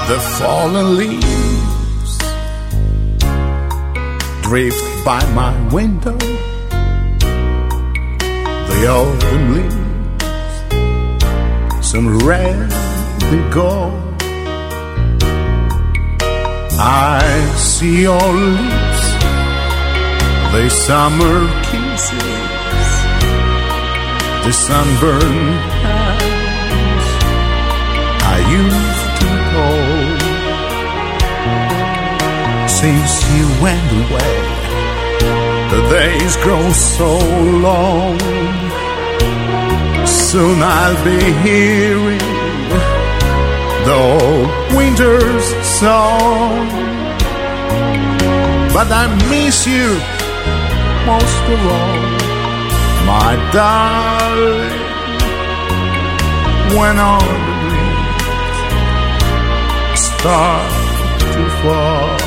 The fallen leaves drift by my window. The autumn leaves, some red and gold. I see your lips, the summer kisses, the sunburned hands I used to hold. Since you went away, the days grow so long. Soon I'll be hearing the old winter's song. But I miss you most of all, my darling, when all the leaves start to fall.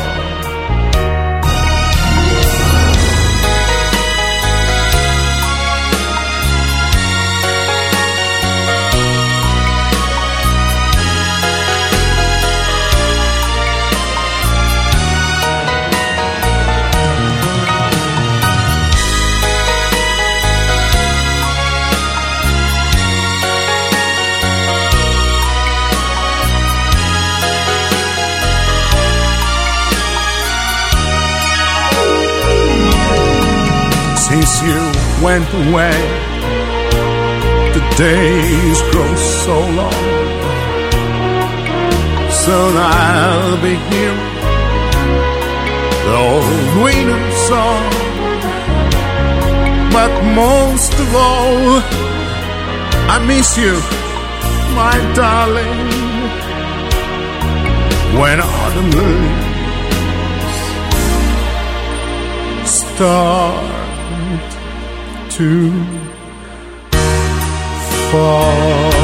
Since you went away, the days grow so long. Soon I'll be hearing the old winter song. But most of all, I miss you, my darling, when autumn leaves start to fall.